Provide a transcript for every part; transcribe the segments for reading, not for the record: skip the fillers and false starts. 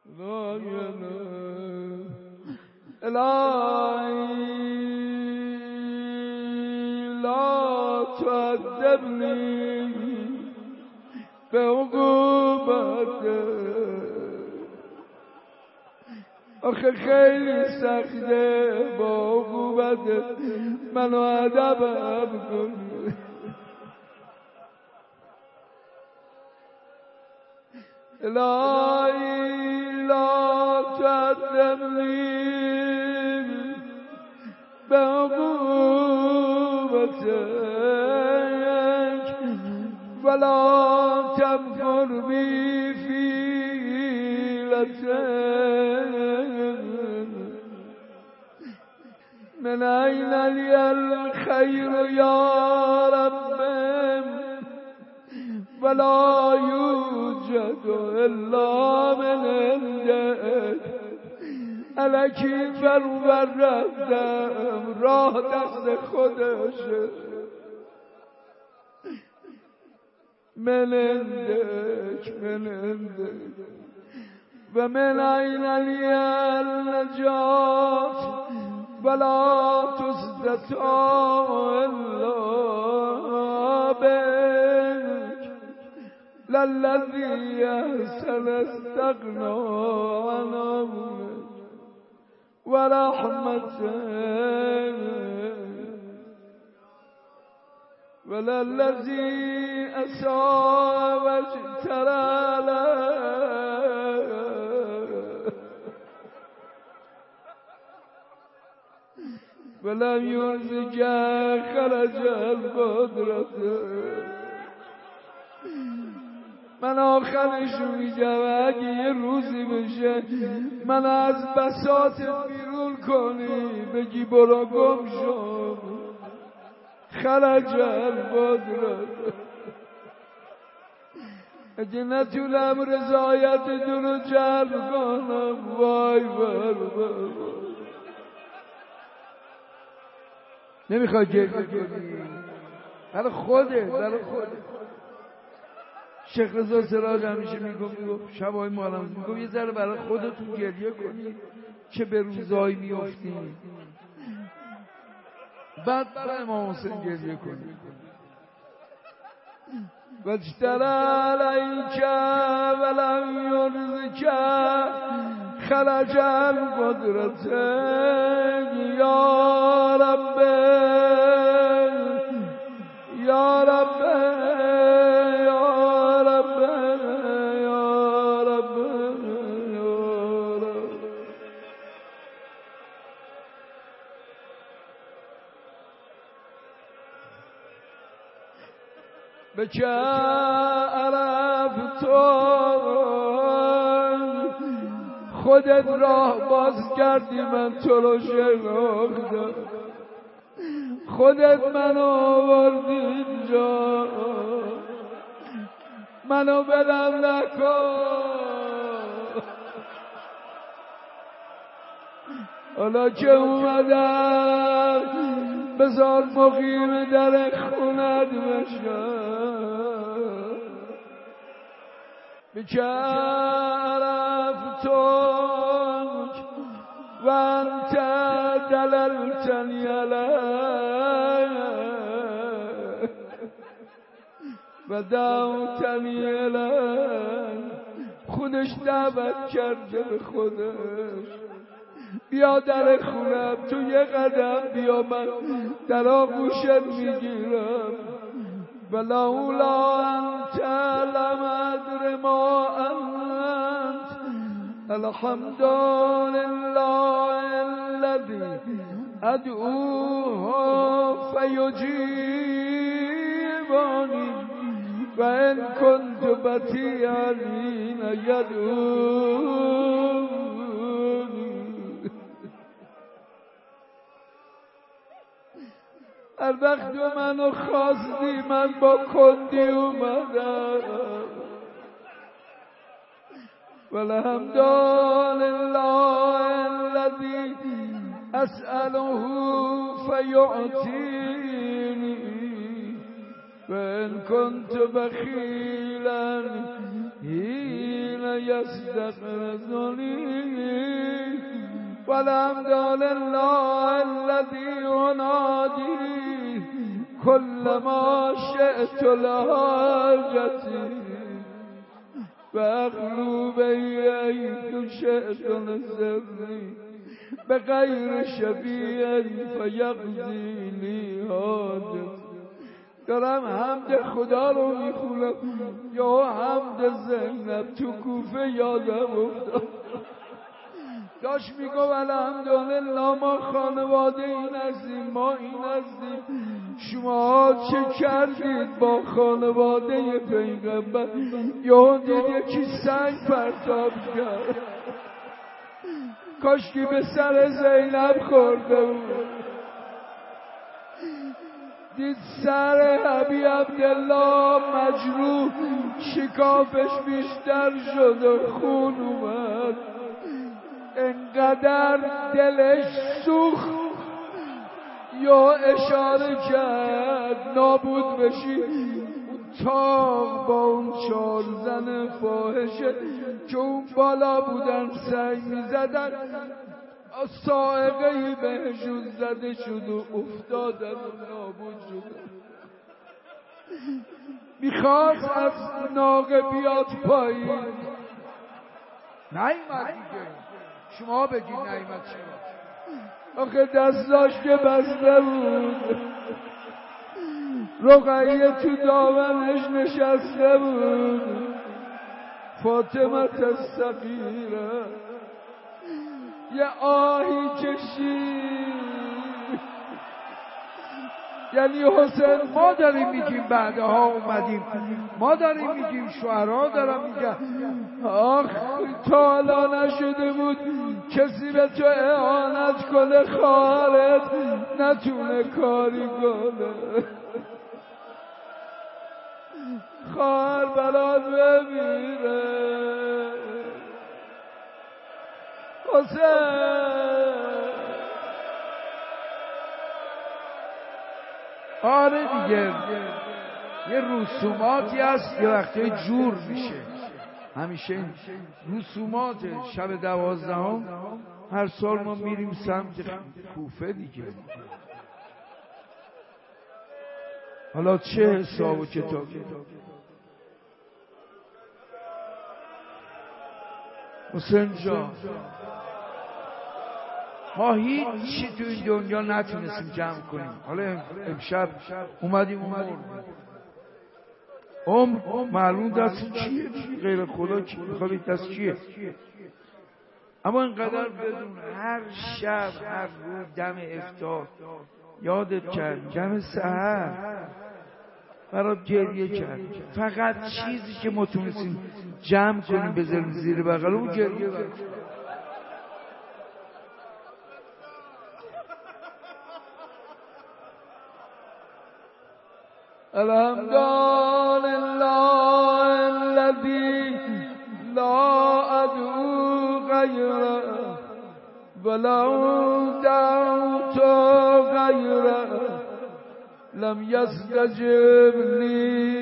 لا إله إلهي لا تعذبني بعقوبتك آخه خیلی سخته با عقوبتت منو ادبم کن الهی لا تعذبني بعقوبتك ولا تمكر بي في لتك من أين لي الخير يا رب ولا يوجد إلا من عندك الکی فرور رفتم راه دست خودشه من عندك و من أين لي النجاة ولا تستطاع إلا بك للذي أحسن استغنى عن أمرك ورحمتك وللذي أساء واجترى لك ولم يرزق خرج القدرة من آخرش میگم اگه یه روزی بشه من از بساطت بیرون کنی بگی برو گم شو خرج القدرة اگه نتونم رضایت دلو جلب کنم وای بر نمیخوای گریه کنی برای خودت شیخ رضا سراج همیشه میگفت شبای مالم میگفت یه ذره برای خودتون گریه کنی که به روزایی میافتی بعد برای امام حسین گریه کنی واجترى عليك ولم يرزك خرج القدرة يا رب يا رب يا رب يا رب يا رب بك عرفت خودت راه باز کردی من تو رو شناختم خودت منو آوردی اینجا منو بدم نکن حالا که اومدم بذار مقیم در خونت بشم بك عرفتك وانت دللتني عليك ودعوتني اليك خودش دعوت کرده به خودش بیا در خونم تو یه قدم بیا من در آغوشت میگیرم ولولا انت لم ادر ما انت الحمد لله الذي ادعوه فيجيبني وان كنت بطيئا يدعوني هر وقت منو خواستی من با کندی اومدم والحمد لله الذي اسأله فيعطيني وإن كنت بخيلا حين يستغرزني والحمد لله الذي ينادي كلما شئت لحاجتي فأخلو بينك شئت لسري بغير شفيع فيقضي لي حاجتي. دارم حمد خدا رو میخونم یا حمد زینب تو کوفه یادم افتاد داشت میگو الحمدلله ما خانواده این هستیم ما این هستیم شما چه کردید با خانواده پیغمبر یا دید یکی سنگ پرتاب کرد کاشکی به سر زینب خورده بود دید سر ابی عبدالله مجروح شکافش بیشتر شد و خون اومد انقدر دلش سوخت یا اشاره کرد نابود بشی تاق با اون 4 زن فاحشه که اون بالا بودن سنگ میزدن صاعقه‌ای بهشون زده شد و افتادن و نابود شدن میخواست از ناقه بیاد پایین نایمد دیگه شما بگید نایمد چرا آخه دستاش که بسته بود رقیه تو دامنش نشسته بود فاطمه الصغیره یه آهی کشید یعنی حسین ما داریم میگیم بعدها اومدیم ما داریم میگیم شعرها دارم میگن آخ تا حالا نشده بود کسی به تو اهانت کنه خواهرت نتونه کاری کنه خواهر برات بمیره حسین آره دیگه یه رسوماتی هست یه وقتی جور میشه همیشه این رسومات شب 12 هر سال ما میریم سمت کوفه دیگه حالا چه حساب و کتابی حسین جان ما هیچ چی تو این دنیا نتونستیم جمع کنیم حالا امشب اومدیم معلوم دست چیه غیر خدا کی میخواد دست چیه اما اینقدر بدون هر شب هر روز دم افطار یادت کرد دم سحر برات گریه کرد فقط چیزی که ما تونستیم جمع کنیم بذاریم زیر بغلمون گریه برد الحمد لله الذي لا أدعو غيره ولو دعوت غيره لم يستجب لي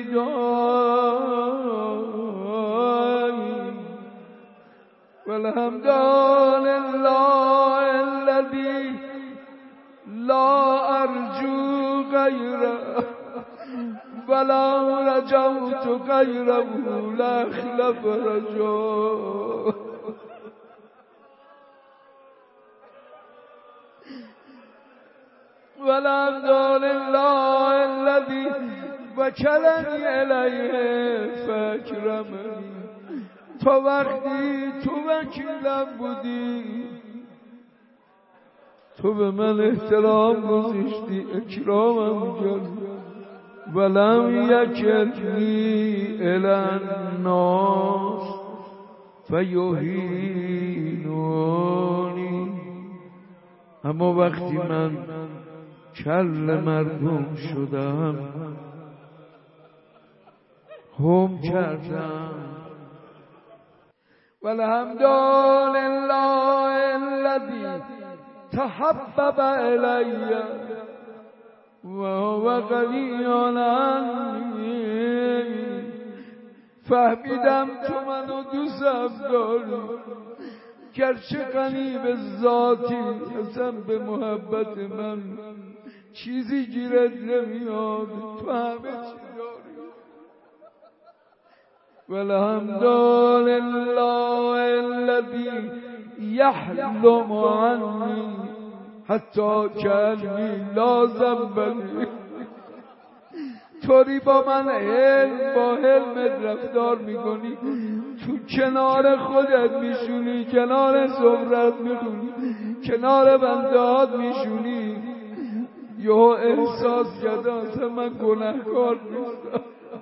دعائي والحمد لله الذي لا أرجو غيره ولا رجوت غيره لا أخلف رجوه والحمد لله الذي وكلني إليه فأكرمني تو وقتی تو وکیلم بودی تو به من احترام گذاشتی اکرامم کردی ولم یکلنی الی الناس فیهینونی اما وقتی من کل مردم شدم هم کردم والحمد لله الذي تحبب الی وهو غنی عنی فهمیدم تو منو دوستم داری، گرچه غنی به ذاتی اصلا به محبت من چیزی گیرت نمیاد، تو همه چی داری. والحمد لله الذی یحلم عنی حتی کأنی لا ذنب لی. طوری با من با حلمت رفتار میکنی، تو کنار خودت میشونی، کنار زمرت میشونی، کنار بندهات میشونی، یهو احساس کردم اصلا من گناهکار نیستم.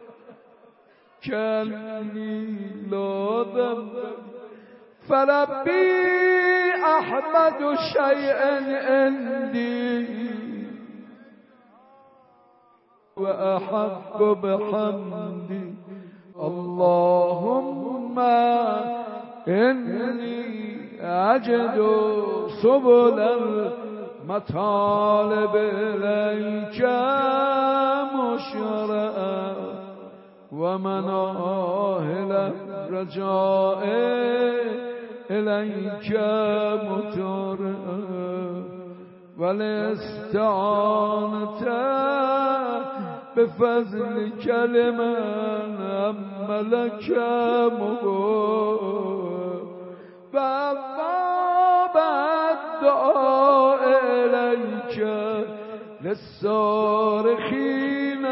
کأنی لا ذنب فربی احمد شیئا عندی و احب بحمدی اللهم انی اجد سبل المطالب الیک مشرعا و مناهل الرجاء الیک مترعا والاستعانة بفضل کلمه ملک مبور و ابواب الدعاء الیک للصارخین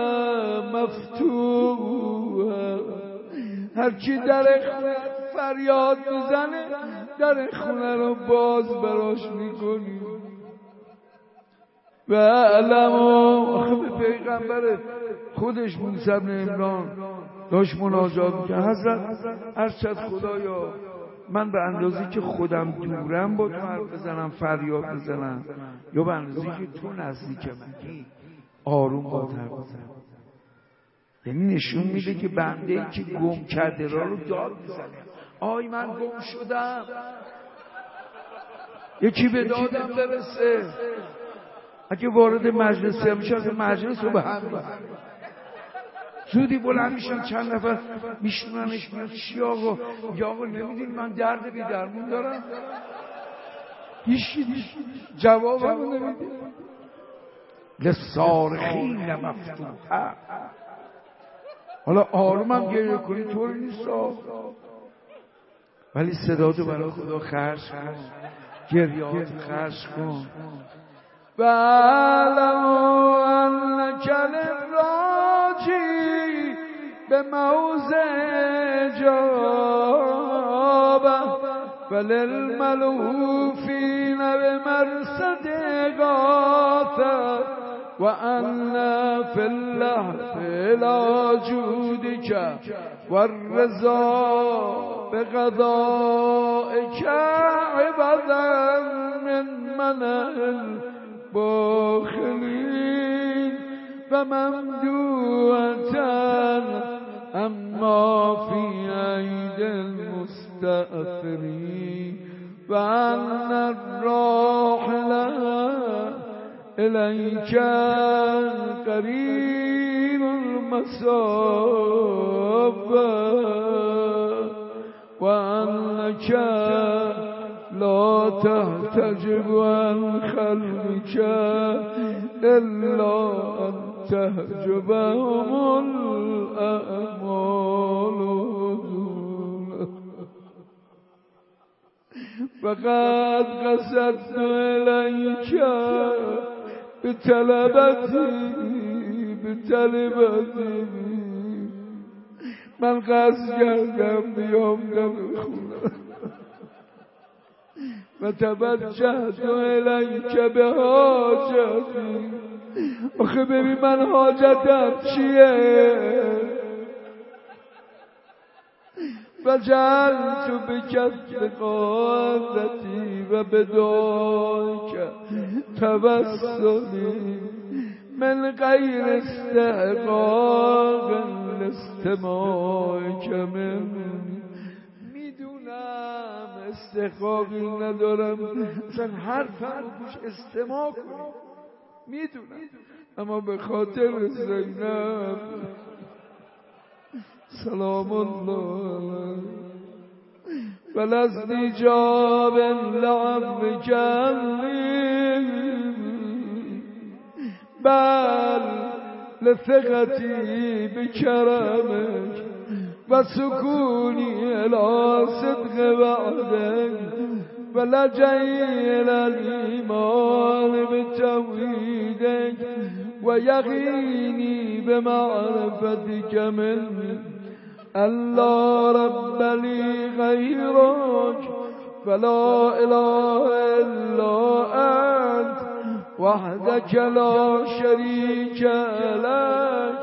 مفتوحا. هر کی در فریاد میزنه در خونه رو باز براش میکنی. و علمو به پیغمبر خودش موسی بن عمران داشت مناجات میکرد. حضرت ارشد خدایا من به اندازی که خودم دورم با تو حرف بزنم فریاد بزنم، یا به اندازی که تو نزدیک منی آروم با حرف بزنم. یعنی نشون میده که بنده که گم کرده را رو داد میزنه، آی من گم شدم، یکی به دادم برسه. اگه وارد مجلسی هم میشه مجلس رو به هم زودی بلند میشن چند نفر میشوننش، میاد چی آقا؟ یا آقا نمیدین من درد بی درمون دارم؟ هیچ جواب هم نمیدین. لصارخین مفتوحا. حالا آروم هم گریه کنی طوری نیست، ولی صداتو برای خدا خرج کن، گریهات خرج کن. و علمو انک للراجی به موضع جابه و للملوفین به مرصد غاثه و ان فی اللحظ الى جودک و الرضا به قضائک عوضا من منع باخلین و ممدوعتن اما فی عید المستأثرین و ان الراحل الیک قریب المصاب و انک لا تحتجب عن خلقك الا ان تحجبهم الاعمال. فقد قصدت الیک بطلبتی من قصد کردم بیام در خونه و توجهت الیک به حاجتی. آخه ببین من حاجتم چیه؟ و جعلت بکف قادتی و بدایک توسلی من غیر استحقاق الاستماع من. میدونم استحقاقی ندارم اصلا حرفم رو گوش استماع کنی، میدونم، اما به خاطر زینب سلام الله فلسنی جاب لعفك بل لثقتي بكرمك وسكوني إلى صدق وعدك ولجئي إلى الإيمان بتوحيدك ويقيني بمعرفتك منك ألا رب لي غيرك فلا إله إلا أنت وحدك لا شريك لك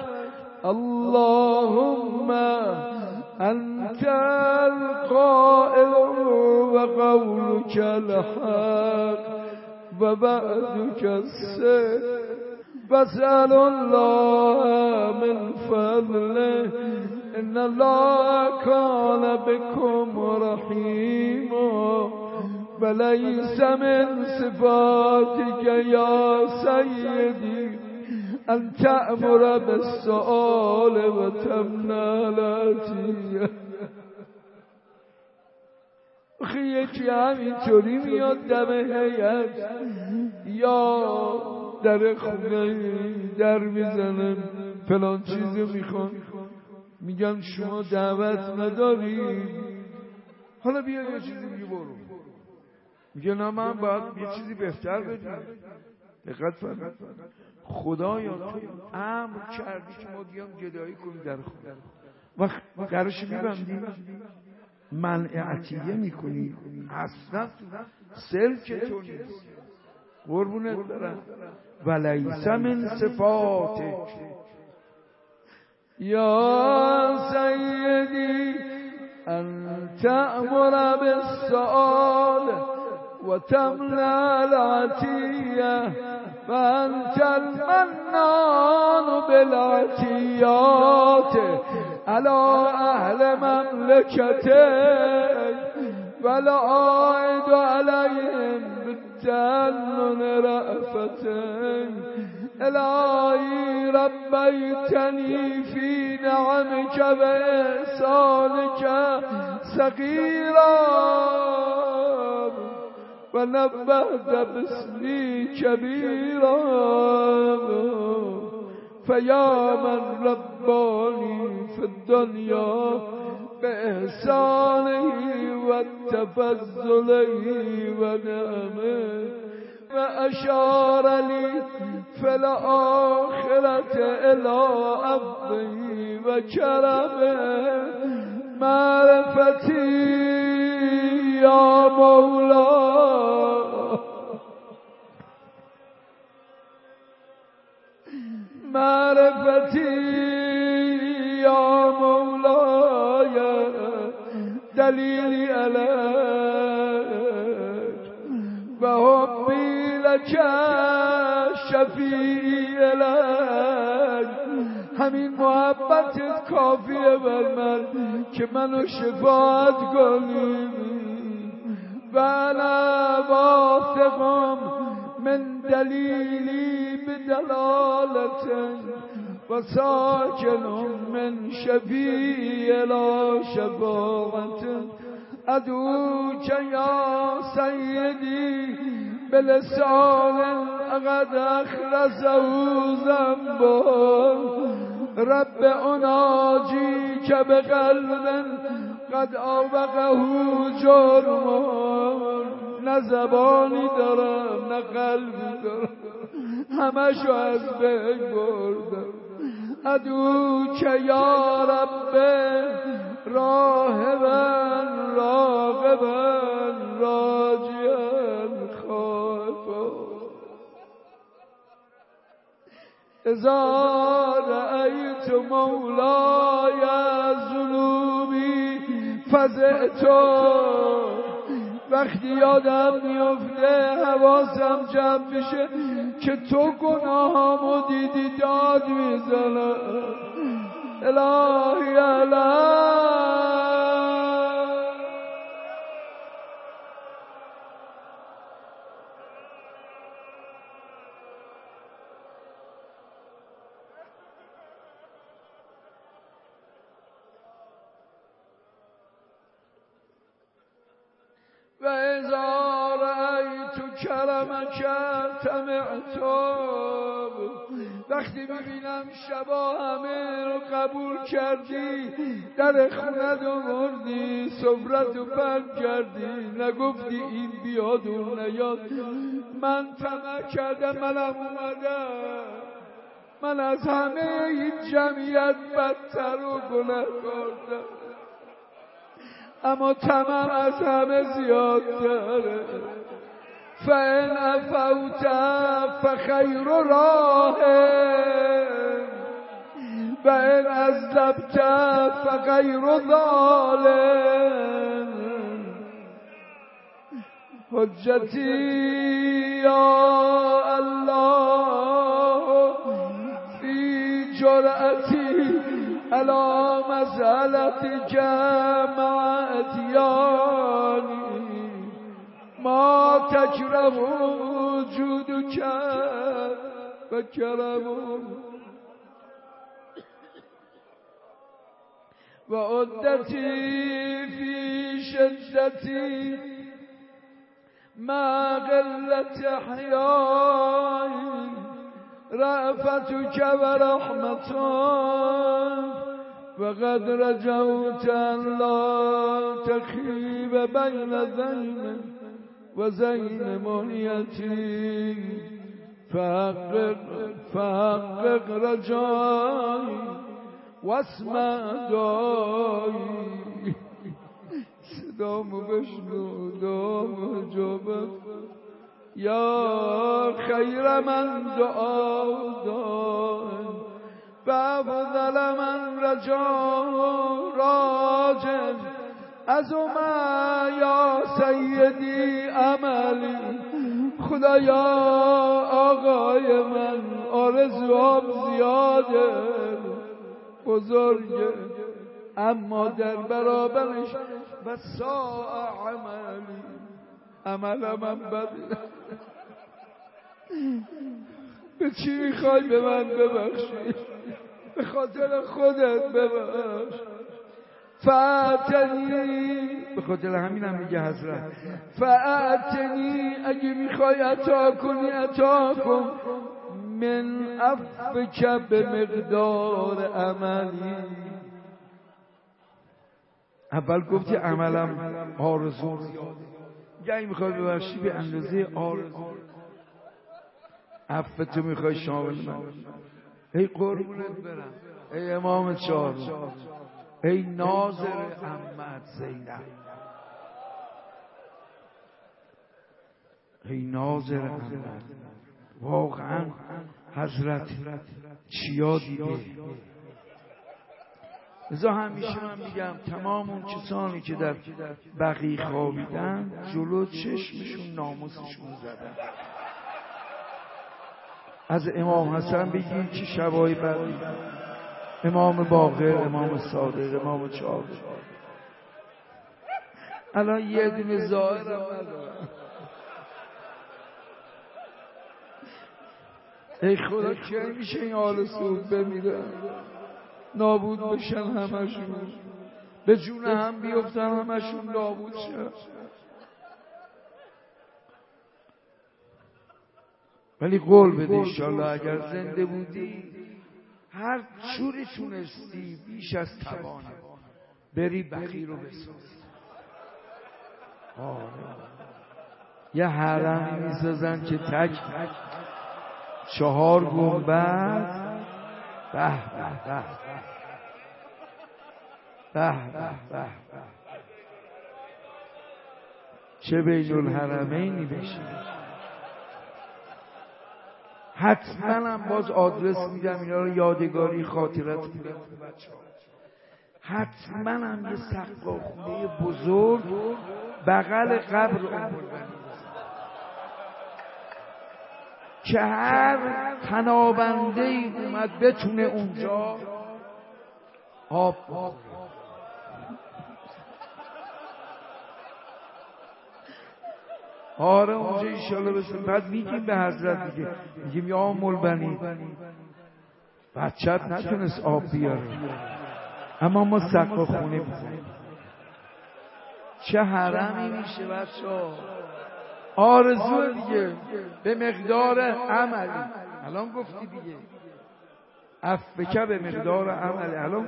اللهم أنت القائل وقولك الحق وبعدك الصدق فاسأل الله من فضله إن الله كان بكم رحيما وليس من صفاتك يا سيدي أن تأمر بالسؤال وتمنع العطية. یکی همینطوری میاد دم هیئت یا در خونه در میزنن فلان چیزو میخوان، میگن شما دعوت نداری، حالا بیا یه چیزی میگه برو، میگه نه من باید یه چیزی بهتر بدونم. دقت فرمایید خدایا تو امر کردی که ما بیام گدایی کنیم در خونه، وقت درش میبندی منع عطیه میکنی، اصلا سلک تو نیست. قربونت برم ولیس من صفاتک یا سیدی ان تأمر بالسؤال و تمنع العطیه و انت المنان بالعطیات على اهل مملکتک والعائد عليهم بالتأنن رأفتك إلهي ربيتني في نعمك وإحسانك صغيرا ونبهت باسمي كبيرا فيا من رباني في الدنيا بإحسانه وتفضله ونعمه وأشار لي في الآخرة إلى عفوه وكرمه معرفتي يا مولاي معرفتي يا مولاي دليلي عليك وحبي لك شفیعی لك همین محبتت کافیه بر من که منو شفاعت کنی و انا واثقم من دلیلی بدلالتك وساكن من شفيع لا شفاعة أدعوك يا سيدي بلسان قد أخلصه ذنبه رب أناجيك بقلب قد أوبقه جرمه نه زبانی دارم نه قلبی دارم همشو از بین بردم ادعوک یا رب راهبا راغبا راجیا خائفا اذا رأیت مولاي ذنوبی فزعت وقتی یادم میفته حواسم جمع میشه که تو گناهامو دیدی داد میزنم الهی اذا رأیت کرمک طمعتم، وقتی میبینم شبا همه رو قبول کردی، در خونت آوردی، سفرت رو بند کردی، نگفتی این بیاد و نیاد، من طمع کردم، منم اومدم، من از همه این جمعیت بدتر و گناهکارتر، اما طمعم از همه زیادتره. فإن عفوت فخیر راه و ان عذبت فغیر ظالم. حجتی یا الله فی جرأتی علی مسألتک مع اتیانی ما تکره وجودک و کرم و عدتی فی شدتی مع قلت حیایی رأفتک و رحمتک وقد رجوت ان لا تخیب بین زین و زین منیتی فحقق رجایی واسمع دایی. صدامو بشنو، دامو جابت یا خیر من دعا دای و افضل من رجا راجن از ما یا سیدی عملی. خدایا آقای من آرزوام زیاده بزرگه، اما در برابرش و ساء عملی، عملم بده. به چی میخوای به من ببخشی؟ به خاطر خودت ببخش. فاعتنی، به خاطر همینم میگه حضرت فاعتنی، اگه میخوای عطا کنی عطا کن، من عفوک به مقدار عملی. اول گفتی عملم آرزو زیاده، اگه میخوای ببخشی به اندازه آرزو. عفوتو میخوای شامل من، ای قربونت برم، ای امام چهارم، ای ناظر عمت زینب، ای ناظر عمت. واقعا حضرت چیا دیده. ازا همیشه من میگم تمام اون کسانی که در بقیع خوابیدن جلو چشمشون ناموسشون زدن. از امام حسن بگیم که شبای بعدی، امام باقر، امام صادق، امام چهار، الان یه دونه ظاهرم ندارم. ای خدا کی میشه این آل سعود بمیرن، نابود بشن همشون، به جون هم بیفتن همشون نابود شن. ولی قول بده انشالله اگر زنده بودی هر جوری تونستی بیش از توانت بری بقیع رو بساز. یه حرمی میسازن که تک 4 گنبد، به به به به به، چه بین الحرمینی بشه. حتما هم باز آدرس میدم اینا رو یادگاری خاطرت میدم. حتما هم یه سقاخونه بزرگ بغل قبر ام که هر تنابنده ای اومد بتونه اونجا آب بخوره. آره اونجا انشالله بسن. بعد میگیم به حضرت میگیم یا مولبنی بچت نتونست آب بیاره، اما ما سقا خونه میزنیم. چه حرمی میشه بچه‌ها. آرزو دیگه به مقدار عملی. الان گفتی دیگه عفوک به مقدار عملی. الان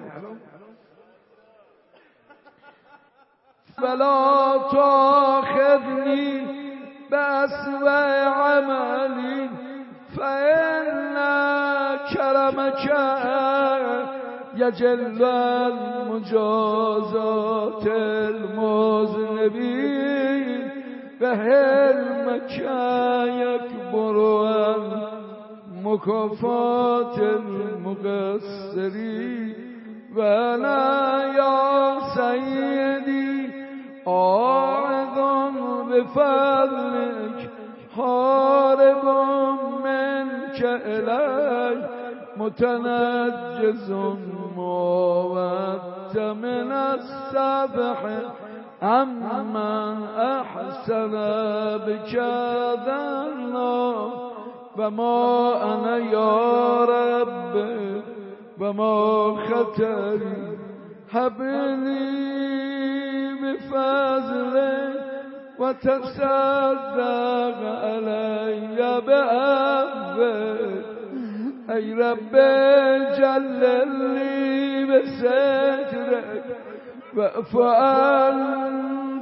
فلا تأخذنی بأسوأ عملی فإن کرمک یجل المجازات المذنبین و حلمک یکبر مکافات المقصرین و انا یا سیدی آعظ بفضلک حارب منک الی متنجز موت من السبح عمن احسن بکذنا و ما انا یا رب و ما خطری حبلی بفضلک و تصدق علی بعفوک ای رب جللی بسترک واعف عن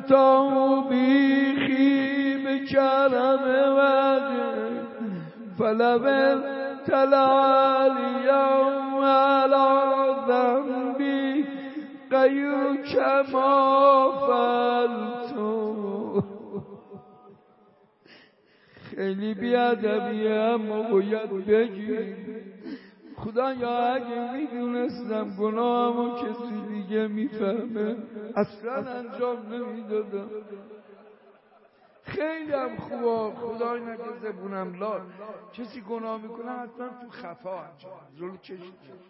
توبیخی بکرم وجهک فلو ابتلى اليوم على ذنبی غیرک ما فعلت. خیلی بیادبیه اما باید بگی خدایا اگه میدونستم گناهمو کسی دیگه میفهمه اصلا انجام نمیدادم. خیلی هم خوبه خدای نگه زبونم لال. کسی گناه میکنه حتما تو خفا انجام جلو چشم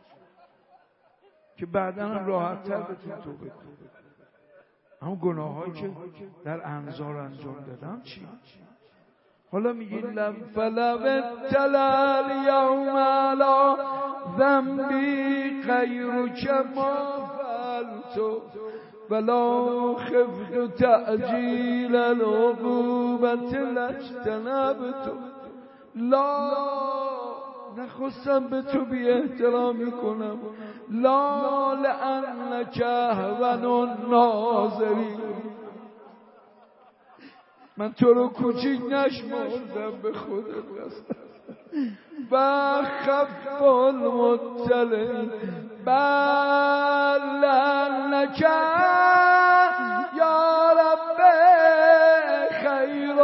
که بعدا هم راحت تر بتون توبه کنه. اما گناه هایی که در انظار انجام دادم چی؟ حالا میگی فلو ابتلى اليوم على ذنبی غیرک ما فعلت ولا خفت تعجیل العقوبة لاجتنبت. لا نخواستم به تو بی احترامی کنم. لا لانک اهون الناظرین. من تو رو کوچیک نشمردم به خودت قسم. و خف المطلع بل انک یا رب خیر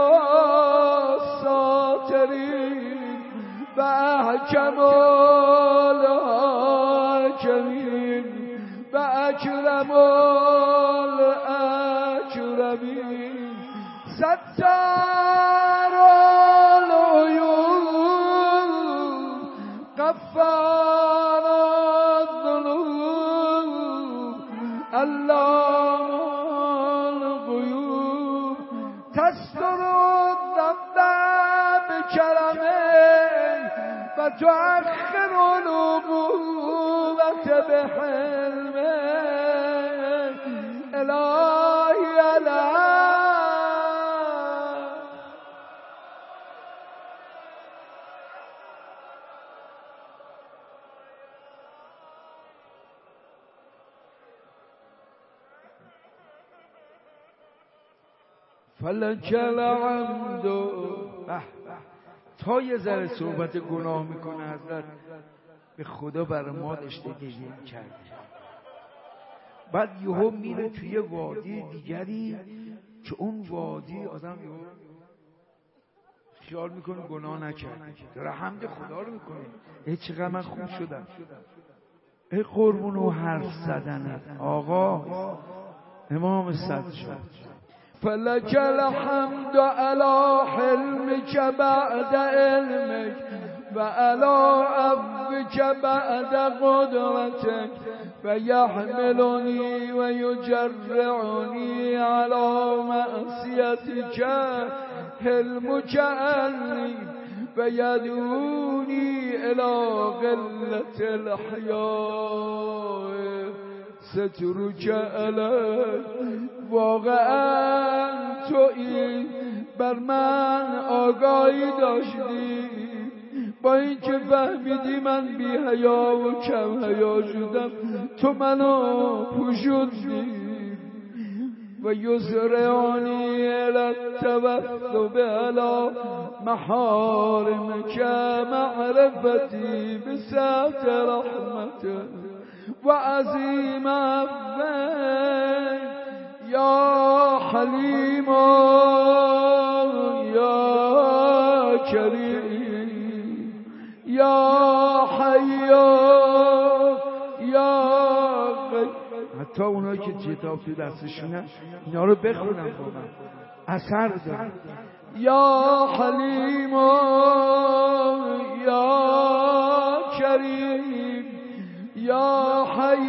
الساترین و احکم الحاکمین و اکرم الاکرمین ستار العیوب غفار الذنوب علام الغیوب تستر الذنب بکرمه و تؤخر العقوبة بحلمه الهی الهی. فلک الحمد. تا یه ذره صحبت گناه میکنه حضرت به خدا برای ما داشته گریه کرده. بعد یهو میره توی وادی دیگری که اون وادی آدم یهو خیال میکنه گناه نکرده داره حمد خدا رو میکنه. ای چقدر من خوب شدم. ای قربون و حرف زدنت آقا امام صدر شد. فلک الحمد علی حلمک بعد علمک و علی عفوک بعد قدرتک و یحملنی و یجرعنی علی معصیتک حلمک عنی و یدعونی الی قلة الحیاء سترک علی واقعا تویی بر من آگاهی داشتی، با اینکه فهمیدی من بی حیا و کم حیا شدم تو منو پوشوندی و یسرانی التوثب علی محارمک معرفتی بسعت رحمتك و عظیم عفوک یا حلیم یا کریم یا حی یا قیوم. حتی اونایی که کتاب تو دستشونه اینا رو بخونن با من، اثر داره. یا حلیم یا کریم یا حی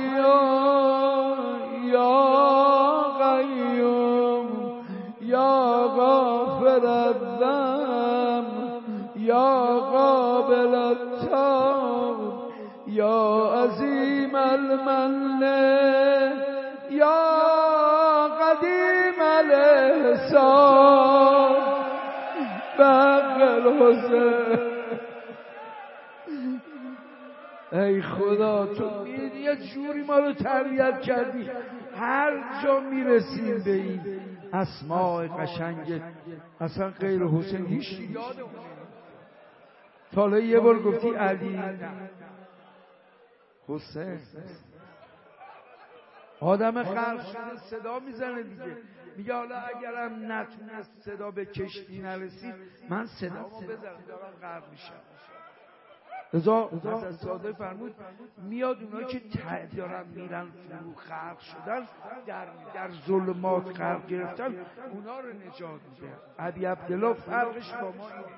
یا قیوم یا غافر الذنب یا قابل التوب یا عظیم المن یا قدیم الاحسان بقل حسین. ای خدا تو یه جوری ما رو تربیت کردی، هر جا میرسیم به این اسماء قشنگ اصلا غیر حسین هیچ یادمون. تا حالا یه بار گفتی علی حسین؟ آدم خلق شده صدا میزنه دیگه، میگه حالا اگرم نتونست صدا به کشتی نرسید من صدامو بزنم دارم غرق میشم. رضا حضرت ساده فرمود میاد اونا که دارن میرن فرو غرق شدن، در ظلمات غرق گرفتن، اونا رو نجات میده. ابی عبدالله فرقش با ما اینه.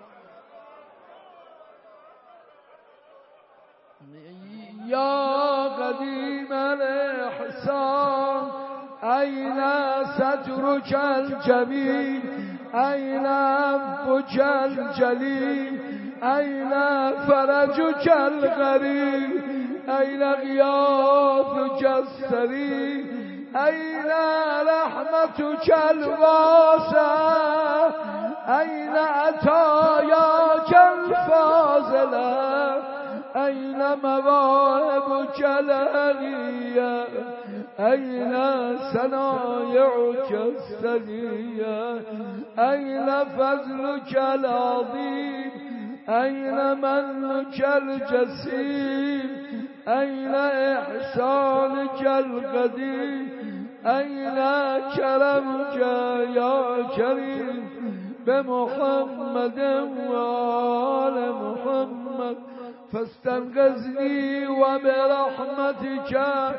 یا قدیم الاحسان این سترک الجمیل این عفوک الجلیل این فرجک القریب این غیاثک السریع این رحمتک الواسعه این عطایاک الفاضله این مواهبک العلیه این صنایعک السنیه این فضلک العظیم این منک الجسیم این احسانک القدیم این کرمک یا کریم بمحمد و آل محمد فاستنقذنی و برحمتک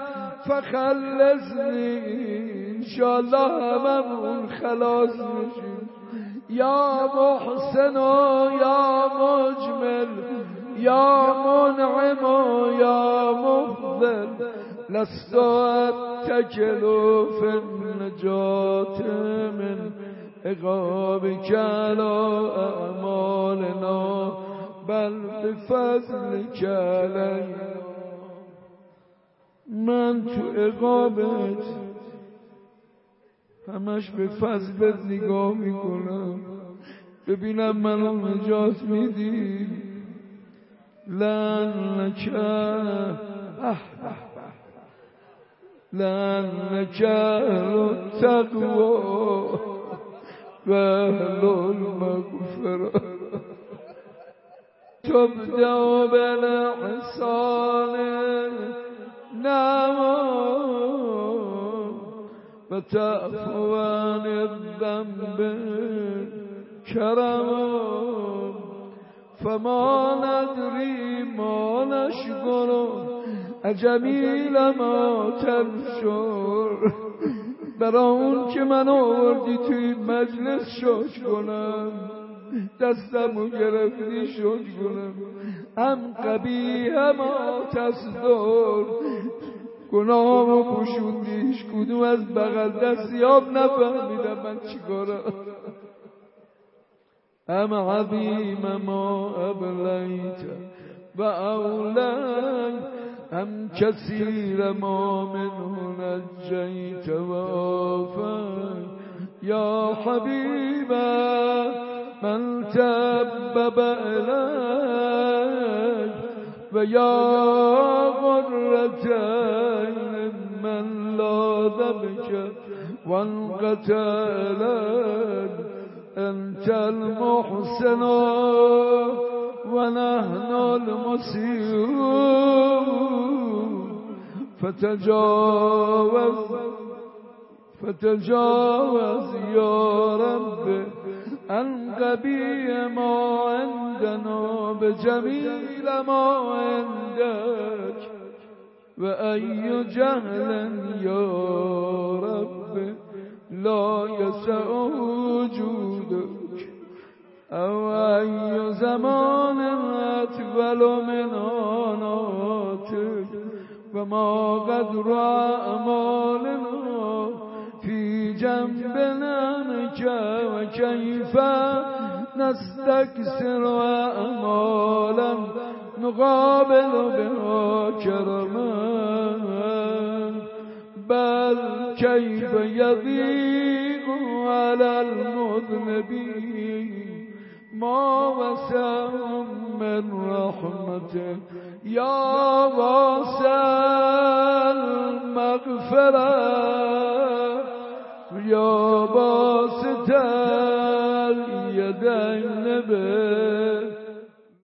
فخلصنی. انشاءالله هممون خلاص میشیم. یا محسن و یا مجمل یا منعم و یا مفضل لست اتکل فی النجات من عقابک علی اعمالنا بل بفضلک علینا. من تو عقابت همش به فضلت نگاه میکنم ببینم منو نجات میدی. لعنک لعنک التقوی و اهل المغفرة تبدأ بالاحسان نعم و تعفو عن الذنب کرم فما ندری ما نشکر اجمیل ما تنشر. برای اون که من آوردی توی مجلس شکر کنم، دستمو گرفتی شکر کنم. ام قبیح ما تصدر گناهمو پوشوندیش کدوم از بغل دستیاب نفهمیدم من چی کارم. ام عظیم ما ابلیت و اولیت هم كثير ما منه نجيت وافى يا حبيبا من تبب إليك ويا غرة عين من لاذ بك وانقتلت أنت المحسن ونحن المسيء فتجاوز يا رب عن قبيح ما عندنا بجميل ما عندك وأي جهل يا رب لا يسع وجودك أو أي زمان أطول من آناتك وما قدر أعمالنا في جنبنا وكيف نستكسر أعمالا نقابل بها كرما بل كيف يضيق على المذنبين ما وسعهم من رحمته يا واسع المغفرة يا باسط اليدين